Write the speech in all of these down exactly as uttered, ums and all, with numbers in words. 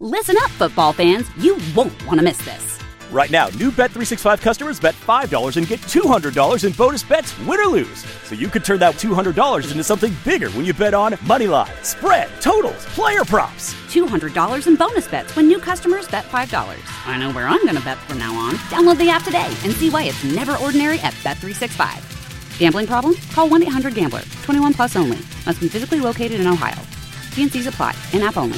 Listen up, football fans. You won't want to miss this. Right now, new Bet three sixty-five customers bet five dollars and get two hundred dollars in bonus bets, win or lose. So you could turn that two hundred dollars into something bigger when you bet on money line, spread, totals, player props. two hundred dollars in bonus bets when new customers bet five dollars. I know where I'm going to bet from now on. Download the app today and see why it's never ordinary at Bet three sixty-five. Gambling problem? Call one eight hundred gambler. twenty-one plus only. Must be physically located in Ohio. T and C's apply. In-app only.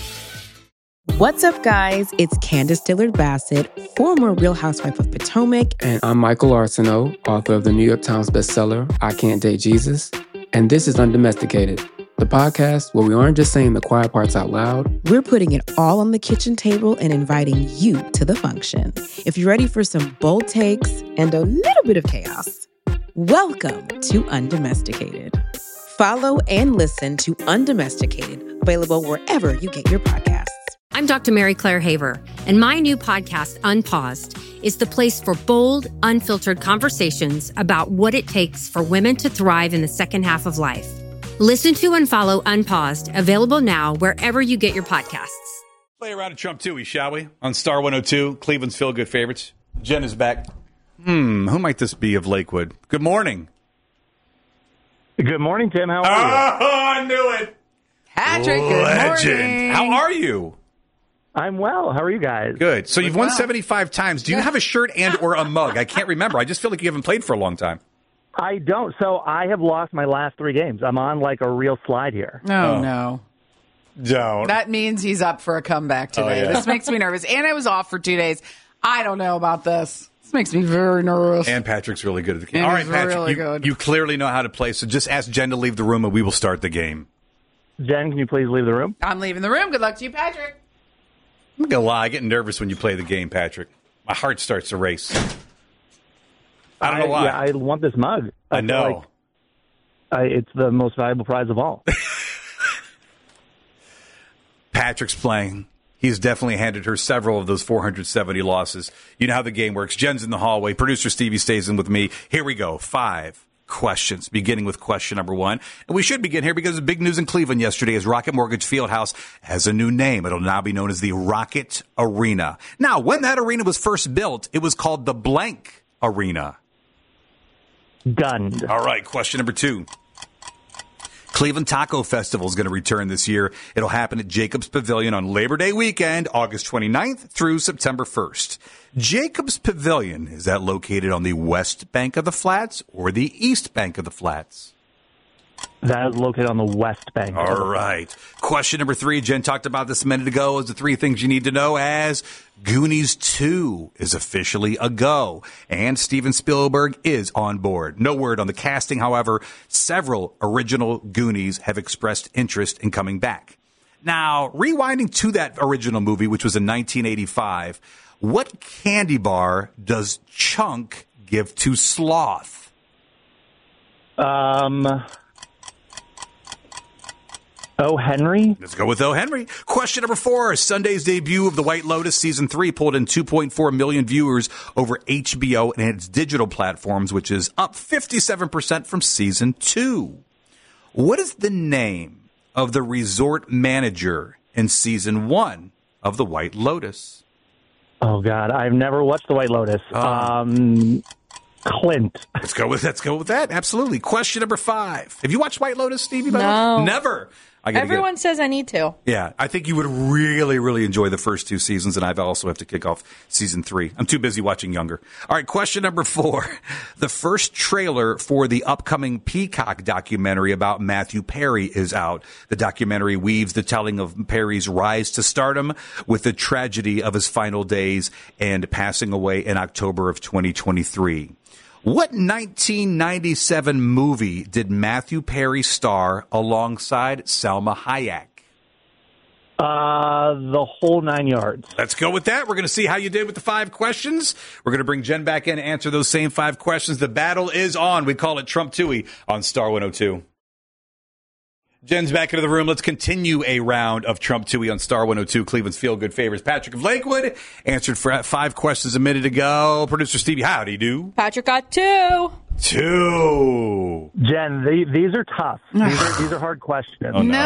What's up, guys? It's Candace Dillard-Bassett, former Real Housewife of Potomac. And I'm Michael Arsenault, author of the New York Times bestseller, I Can't Date Jesus. And this is Undomesticated, the podcast where we aren't just saying the quiet parts out loud. We're putting it all on the kitchen table and inviting you to the function. If you're ready for some bold takes and a little bit of chaos, welcome to Undomesticated. Follow and listen to Undomesticated, available wherever you get your podcasts. I'm Doctor Mary Claire Haver, and my new podcast, Unpaused, is the place for bold, unfiltered conversations about what it takes for women to thrive in the second half of life. Listen to and follow Unpaused, available now wherever you get your podcasts. Play around at Trump Toohey, shall we? On Star one oh two, Cleveland's Feel Good favorites. Jen is back. Hmm, who might this be of Lakewood? Good morning. Good morning, Tim. How are oh, you? Oh, I knew it. Patrick, good Legend. morning. How are you? I'm well. How are you guys? Good. So you've won well. seventy-five times. Do you have a shirt and or a mug? I can't remember. I just feel like you haven't played for a long time. I don't. So I have lost my last three games. I'm on like a real slide here. No, Oh. no. Don't. That means he's up for a comeback today. Oh, yeah. This makes me nervous. And I was off for two days. I don't know about this. This makes me very nervous. And Patrick's really good at the game. And All right, he's Patrick, really you, good. you clearly know how to play, so just ask Jen to leave the room and we will start the game. Jen, can you please leave the room? I'm leaving the room. Good luck to you, Patrick. I'm not gonna lie, I get nervous when you play the game, Patrick. My heart starts to race. I don't know why. Yeah, I want this mug. I, I know. Like I, it's the most valuable prize of all. Patrick's playing. He's definitely handed her several of those four hundred seventy losses. You know how the game works. Jen's in the hallway. Producer Stevie stays in with me. Here we go. Five questions, beginning with question number one. And we should begin here because of big news in Cleveland yesterday as Rocket Mortgage Fieldhouse has a new name. It'll now be known as the Rocket Arena. Now, when that arena was first built, it was called the Blank Arena. Done. All right, question number two. Cleveland Taco Festival is going to return this year. It'll happen at Jacobs Pavilion on Labor Day weekend, August twenty-ninth through September first. Jacobs Pavilion, is that located on the west bank of the flats or the east bank of the flats? That is located on the west bank. All right. Question number three. Jen talked about this a minute ago as the three things you need to know as Goonies two is officially a go. And Steven Spielberg is on board. No word on the casting. However, several original Goonies have expressed interest in coming back. Now, rewinding to that original movie, which was in nineteen eighty-five, what candy bar does Chunk give to Sloth? Um... Oh, Henry? Let's go with O. Henry. Question number four. Sunday's debut of The White Lotus Season three pulled in two point four million viewers over H B O and its digital platforms, which is up fifty-seven percent from Season two. What is the name of the resort manager in Season one of The White Lotus? Oh, God. I've never watched The White Lotus. Oh. Um... Clint. Let's go with let's go with that. Absolutely. Question number five. Have you watched White Lotus, Stevie? No. Never. I gotta Everyone get, says I need to. Yeah, I think you would really, really enjoy the first two seasons, and I also have to kick off season three. I'm too busy watching Younger. All right, question number four. The first trailer for the upcoming Peacock documentary about Matthew Perry is out. The documentary weaves the telling of Perry's rise to stardom with the tragedy of his final days and passing away in October of twenty twenty-three. What nineteen ninety-seven movie did Matthew Perry star alongside Salma Hayek? Uh, the whole nine yards. Let's go with that. We're going to see how you did with the five questions. We're going to bring Jen back in and answer those same five questions. The battle is on. We call it Trump Toohey on Star one oh two. Jen's back into the room. Let's continue a round of Trump Toohey on Star one oh two, Cleveland's feel-good favorites. Patrick of Lakewood answered for five questions a minute ago. Producer Stevie, howdy do? Patrick got two. Two. Jen, they, these are tough. These are, these are hard questions. Oh, no. No.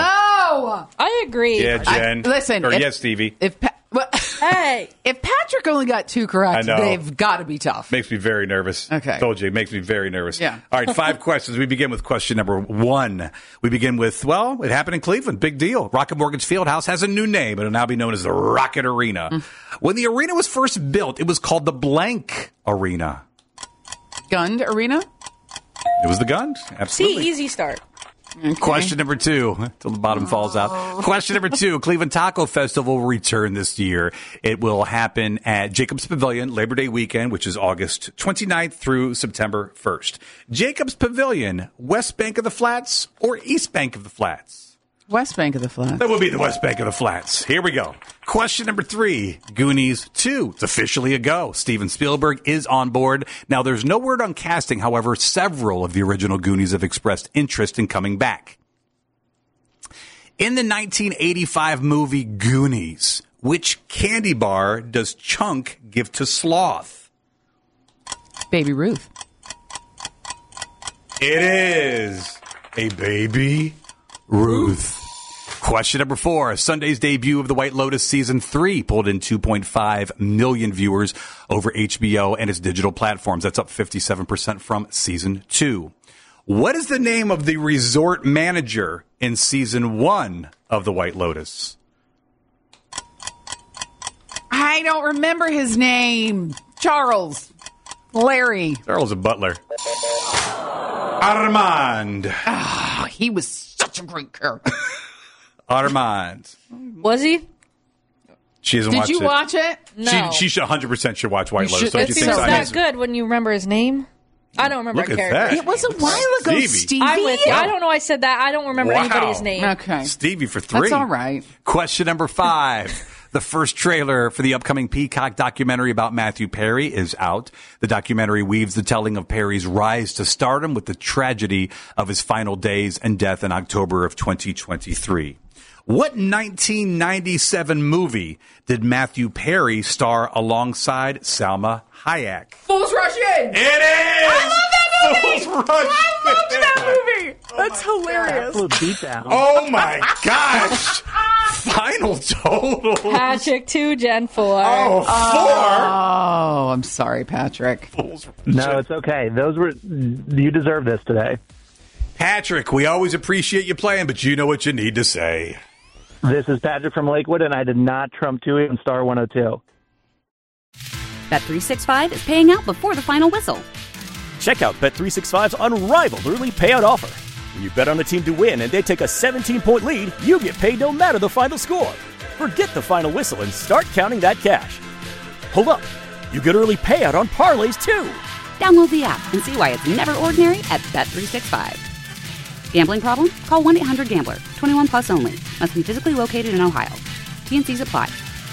No! I agree. Yeah, Jen. I, listen. Or if, yes, Stevie. If pa- well, Hey. if Patrick only got two correct, I know. they've got to be tough. Makes me very nervous. Okay. Told you, it makes me very nervous. Yeah. All right, five questions. We begin with question number one. We begin with, well, it happened in Cleveland. Big deal. Rocket Mortgage Fieldhouse has a new name. It'll now be known as the Rocket Arena. Mm. When the arena was first built, it was called the Blank Arena. Gund Arena? It was the Gund. Absolutely. See, easy start. Okay. Question number two, till the bottom falls out. Question number two, Cleveland Taco Festival will return this year. It will happen at Jacobs Pavilion, Labor Day weekend, which is August twenty-ninth through September first. Jacobs Pavilion, West Bank of the Flats or East Bank of the Flats? West Bank of the Flats. That would be the West Bank of the Flats. Here we go. Question number three, Goonies two. It's officially a go. Steven Spielberg is on board. Now, there's no word on casting. However, several of the original Goonies have expressed interest in coming back. In the nineteen eighty-five movie Goonies, which candy bar does Chunk give to Sloth? Baby Ruth. It is a Baby Ruth. Question number four. Sunday's debut of The White Lotus Season three pulled in two point five million viewers over H B O and its digital platforms. That's up fifty-seven percent from Season two. What is the name of the resort manager in Season one of The White Lotus? I don't remember his name. Charles. Larry. Charles a butler. Armand. Oh, he was such a great character. Armand. Was he? She hasn't Did watched you it. watch it? No. She, she should one hundred percent should watch White You Lotus. should- Don't it you It think seems so? that good when you remember his name. I don't remember Look a at character. that. It was a while ago, Stevie. Stevie. I'm with you. I don't know. I said that. I don't remember Wow. anybody's name. Okay. Stevie for three. That's all right. Question number five. The first trailer for the upcoming Peacock documentary about Matthew Perry is out. The documentary weaves the telling of Perry's rise to stardom with the tragedy of his final days and death in October of twenty twenty-three. What nineteen ninety-seven movie did Matthew Perry star alongside Salma Hayek? Fools Rush In. It is! I love that movie! Fools Rush I loved In. that movie. That's hilarious. Absolute beatdown. Oh my gosh! Final total. Patrick two, Jen four. Oh, four. Oh, I'm sorry, Patrick. No, it's okay. Those were you deserve this today. Patrick, we always appreciate you playing, but you know what you need to say. This is Patrick from Lakewood, and I did not trump Tui on Star one oh two. Bet three sixty-five is paying out before the final whistle. Check out Bet three sixty-five's unrivaled early payout offer. When you bet on a team to win and they take a seventeen-point lead, you get paid no matter the final score. Forget the final whistle and start counting that cash. Hold up. You get early payout on parlays, too. Download the app and see why it's never ordinary at Bet three sixty-five. Gambling problem? Call one eight hundred gambler. twenty-one plus only. Must be physically located in Ohio. T N Cs apply.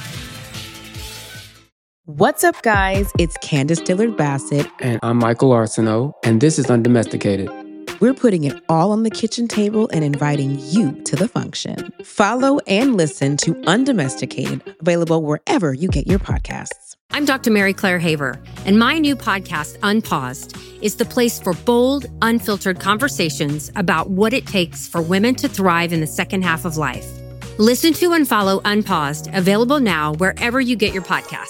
What's up, guys? It's Candace Dillard Bassett. And I'm Michael Arsenault, and this is Undomesticated. We're putting it all on the kitchen table and inviting you to the function. Follow and listen to Undomesticated, available wherever you get your podcasts. I'm Doctor Mary Claire Haver, and my new podcast, Unpaused, is the place for bold, unfiltered conversations about what it takes for women to thrive in the second half of life. Listen to and follow Unpaused, available now wherever you get your podcasts.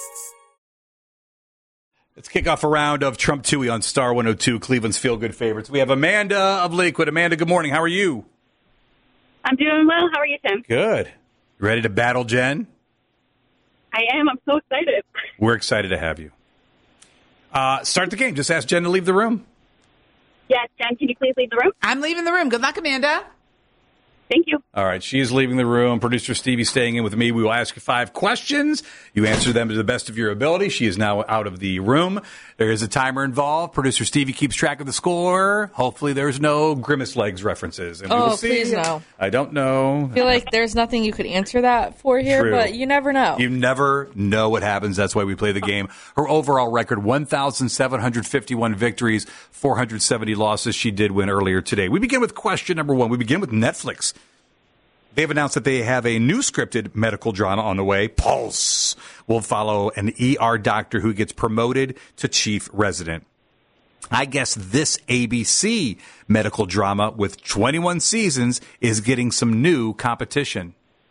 Let's kick off a round of Trump Tui on Star one oh two, Cleveland's feel-good favorites. We have Amanda of Lakewood. Amanda, good morning. How are you? I'm doing well. How are you, Tim? Good. Ready to battle Jen? I am. I'm so excited. We're excited to have you. Uh, start the game. Just ask Jen to leave the room. Yes, Jen, can you please leave the room? I'm leaving the room. Good luck, Amanda. Thank you. All right. She is leaving the room. Producer Stevie staying in with me. We will ask you five questions. You answer them to the best of your ability. She is now out of the room. There is a timer involved. Producer Stevie keeps track of the score. Hopefully there's no Grimace Legs references. And we Oh, will see. please no. I don't know. I feel like there's nothing you could answer that for here, True. but you never know. You never know what happens. That's why we play the game. Her overall record, one thousand seven hundred fifty-one victories, four hundred seventy losses. She did win earlier today. We begin with question number one. We begin with Netflix. They've announced that they have a new scripted medical drama on the way. Pulse will follow an E R doctor who gets promoted to chief resident. I guess this A B C medical drama with twenty-one seasons is getting some new competition.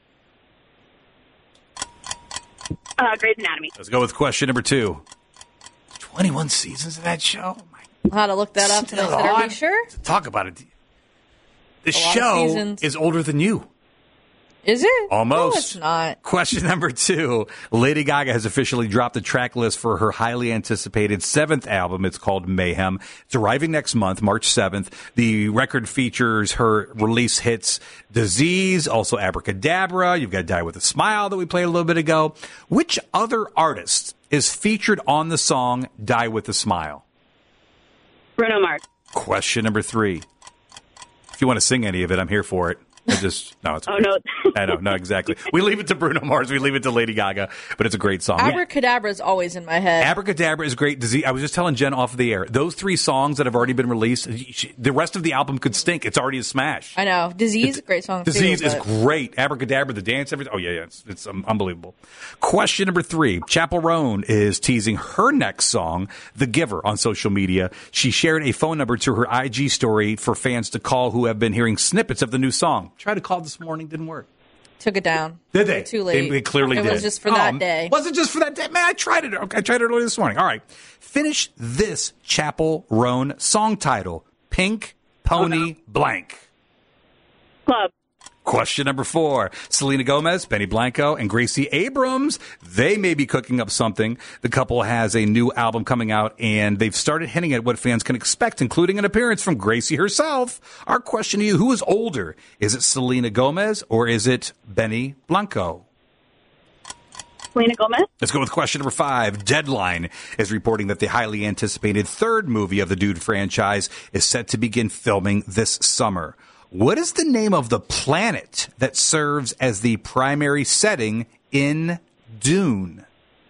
Uh, Grey's Anatomy. Let's go with question number two. twenty-one seasons of that show? I'll have to look that up. Still Is that- Are on. we sure? Talk about it. The A lot of show seasons. is older than you. Is it? Almost. No, it's not. Question number two. Lady Gaga has officially dropped the track list for her highly anticipated seventh album. It's called Mayhem. It's arriving next month, March seventh. The record features her release hits Disease, also Abracadabra. You've got Die With a Smile that we played a little bit ago. Which other artist is featured on the song Die With a Smile? Bruno Mars. Question number three. If you want to sing any of it, I'm here for it. I just, no, it's Oh, great. no. I know, no, exactly. We leave it to Bruno Mars. We leave it to Lady Gaga, but it's a great song. Abracadabra is always in my head. Abracadabra is great. Disease. I was just telling Jen off the air. Those three songs that have already been released, the rest of the album could stink. It's already a smash. I know. Disease, great song. Disease too, is but- great. Abracadabra, the dance, everything. Oh, yeah, yeah. It's, it's um, unbelievable. Question number three. Chappell Roan is teasing her next song, The Giver, on social media. She shared a phone number to her I G story for fans to call who have been hearing snippets of the new song. Tried to call this morning, didn't work. Took it down. Did they? Too late. They, they clearly it did. It was just for Oh, that day. Was it just for that day? Man, I tried it. I tried it earlier this morning. All right. Finish this Chappell Roan song title. Pink Pony Blank. Club. Question number four. Selena Gomez, Benny Blanco, and Gracie Abrams. They may be cooking up something. The couple has a new album coming out, and they've started hinting at what fans can expect, including an appearance from Gracie herself. Our question to you, who is older? Is it Selena Gomez or is it Benny Blanco? Selena Gomez. Let's go with question number five. Deadline is reporting that the highly anticipated third movie of the Dune franchise is set to begin filming this summer. What is the name of the planet that serves as the primary setting in Dune?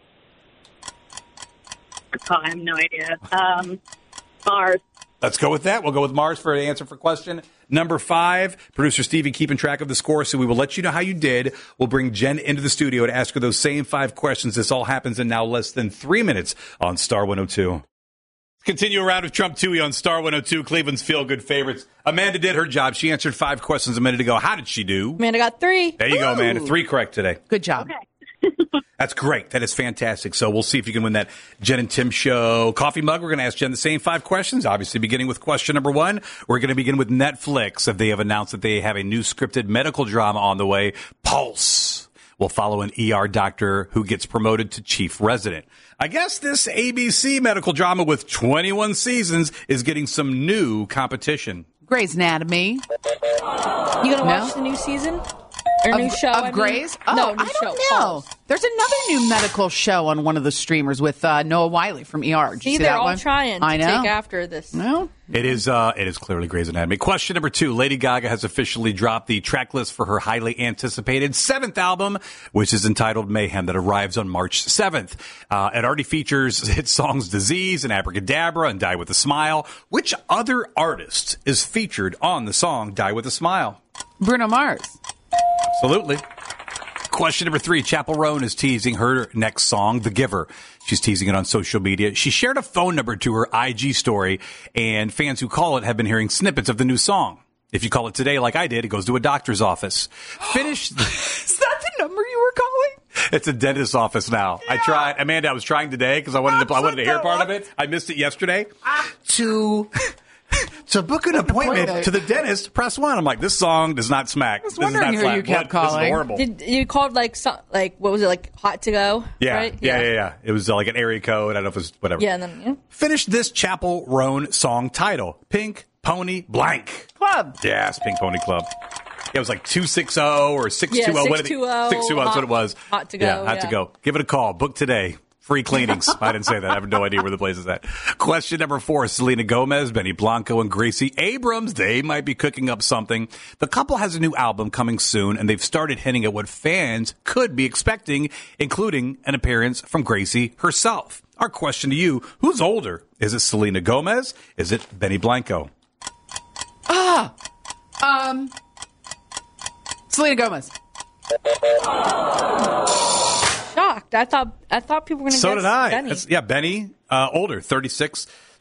Oh, I have no idea. Um, Mars. Let's go with that. We'll go with Mars for an answer for question number five. Producer Stevie keeping track of the score, so we will let you know how you did. We'll bring Jen into the studio to ask her those same five questions. This all happens in now less than three minutes on Star one oh two. Continue around with Trump Toohey on Star one oh two, Cleveland's feel-good favorites. Amanda did her job. She answered five questions a minute ago. How did she do? Amanda got three. There you go, Amanda. Three correct today. Good job. That's great. That is fantastic. So we'll see if you can win that Jen and Tim Show coffee mug. We're going to ask Jen the same five questions, obviously beginning with question number one. We're going to begin with Netflix. If they have announced that they have a new scripted medical drama on the way, Pulse. Will follow an E R doctor who gets promoted to chief resident. I guess this A B C medical drama with twenty-one seasons is getting some new competition. Grey's Anatomy. You gonna watch the new season or of, new show? of I mean? Grey's? Oh, no, new I don't show. know. There's another new medical show on one of the streamers with uh, Noah Wiley from E R. Did See, you see they're that all one? trying to I know. take after this. No. It is uh, it is clearly Grey's Anatomy. Question number two. Lady Gaga has officially dropped the track list for her highly anticipated seventh album, which is entitled Mayhem, that arrives on March seventh. Uh, it already features hit songs Disease and Abracadabra and Die With a Smile. Which other artist is featured on the song Die With a Smile? Bruno Mars. Absolutely. Question number three. Chappell Roan is teasing her next song, The Giver. She's teasing it on social media. She shared a phone number to her I G story, and fans who call it have been hearing snippets of the new song. If you call it today like I did, it goes to a doctor's office. Finish. Is that the number you were calling? It's a dentist's office now. Yeah. I tried. Amanda, I was trying today because I wanted to I wanted to hear part of it. I missed it yesterday. Ah. To... To book an appointment, appointment to the dentist, press one. I'm like, this song does not smack. I was this wondering is not who you flat. kept What? calling. This is horrible. Did you called like some, like what was it like Hot to Go? Yeah, right? yeah, yeah, yeah, yeah. It was uh, like an area code. I don't know if it was whatever. Yeah, and then yeah. Finish this Chappell Roan song title: Pink Pony Blank Club. Yes, Pink Pony Club. Yeah, it was like two six zero or six two zero. Yeah, six two zero. Six two zero. That's what it was. Hot to Go. Yeah, Hot yeah. to Go. Give it a call. Book today. Free cleanings. I didn't say that. I have no idea where the place is at. Question number four. Selena Gomez, Benny Blanco, and Gracie Abrams. They might be cooking up something. The couple has a new album coming soon, and they've started hinting at what fans could be expecting, including an appearance from Gracie herself. Our question to you, who's older? Is it Selena Gomez? Is it Benny Blanco? Ah! Um... Selena Gomez. Shocked. I thought I thought people were going to So guess did I. Benny. It's, yeah, Benny, uh, older, thirty-six.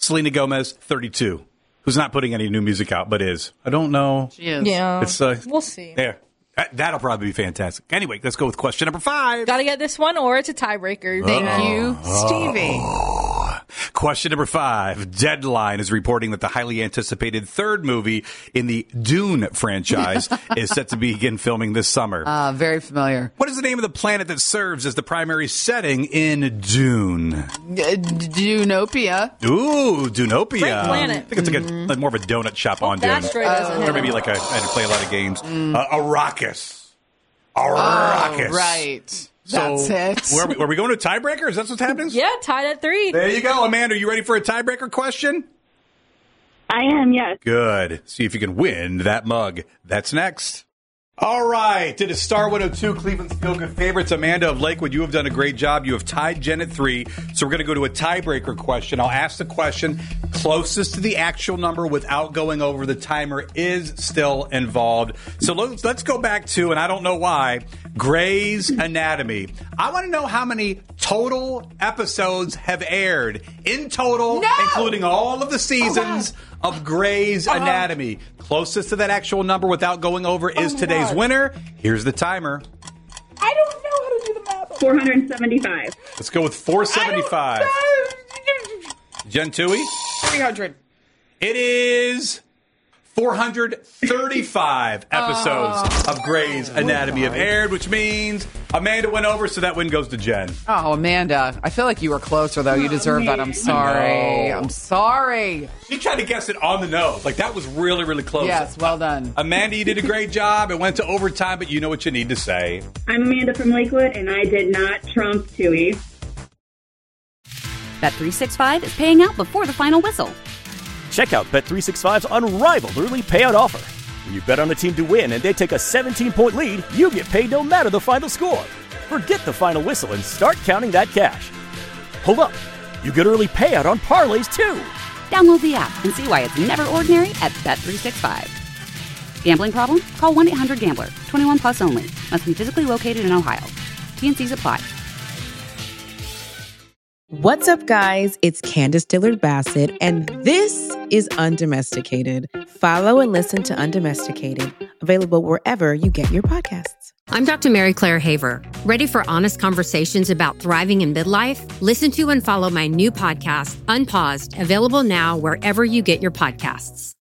Selena Gomez, thirty-two, who's not putting any new music out, but is. I don't know. She is. Yeah. It's, uh, we'll see. Yeah. That- That'll probably be fantastic. Anyway, let's go with question number five. Got to get this one, or it's a tiebreaker. Thank Uh-oh. you, Stevie. Oh. Question number five. Deadline is reporting that the highly anticipated third movie in the Dune franchise is set to begin filming this summer. Uh, very familiar. What is the name of the planet that serves as the primary setting in Dune? Uh, Dunopia. Ooh, Dunopia. Great planet. I think it's like, a, like more of a donut shop on Dune. That's great. Or maybe like a, I had to play a lot of games. Uh, Arrakis. Arrakis. Oh, right. So, That's it. Where are, we, are we going to a tiebreaker? Is that what's happening? Yeah, tied at three. There you go. Amanda, are you ready for a tiebreaker question? I am, yes. Good. See if you can win that mug. That's next. All right. It is Star one oh two, Cleveland's Feel Good Favorites. Amanda of Lakewood, you have done a great job. You have tied Jen at three. So we're going to go to a tiebreaker question. I'll ask the question closest to the actual number without going over. The timer is still involved. So let's, let's go back to, and I don't know why, Grey's Anatomy. I want to know how many total episodes have aired in total, No! including all of the seasons of Grey's Uh-huh. Anatomy. Closest to that actual number without going over is my today's God. winner. Here's the timer. I don't know how to do the math. four hundred seventy-five. Let's go with four seventy-five. Jen Tui? three hundred. It is four hundred thirty-five episodes of Grey's Anatomy have aired, which means Amanda went over, so that win goes to Jen. Oh, Amanda. I feel like you were closer, though. You deserve that. I'm sorry. know. I'm sorry. She tried to guess it on the nose. Like, that was really, really close. Yes, well done. Amanda, you did a great job. It went to overtime, but you know what you need to say. I'm Amanda from Lakewood, and I did not trump Tui. Bet three sixty-five is paying out before the final whistle. Check out Bet three sixty-five's unrivaled early payout offer. When you bet on a team to win and they take a seventeen-point lead, you get paid no matter the final score. Forget the final whistle and start counting that cash. Hold up. You get early payout on parlays, too. Download the app and see why it's never ordinary at Bet three sixty-five. Gambling problem? Call one eight hundred gambler. twenty-one plus only. Must be physically located in Ohio. T N Cs apply. What's up, guys? It's Candace Dillard-Bassett, and this is Undomesticated. Follow and listen to Undomesticated, available wherever you get your podcasts. I'm Doctor Mary Claire Haver. Ready for honest conversations about thriving in midlife? Listen to and follow my new podcast, Unpaused, available now wherever you get your podcasts.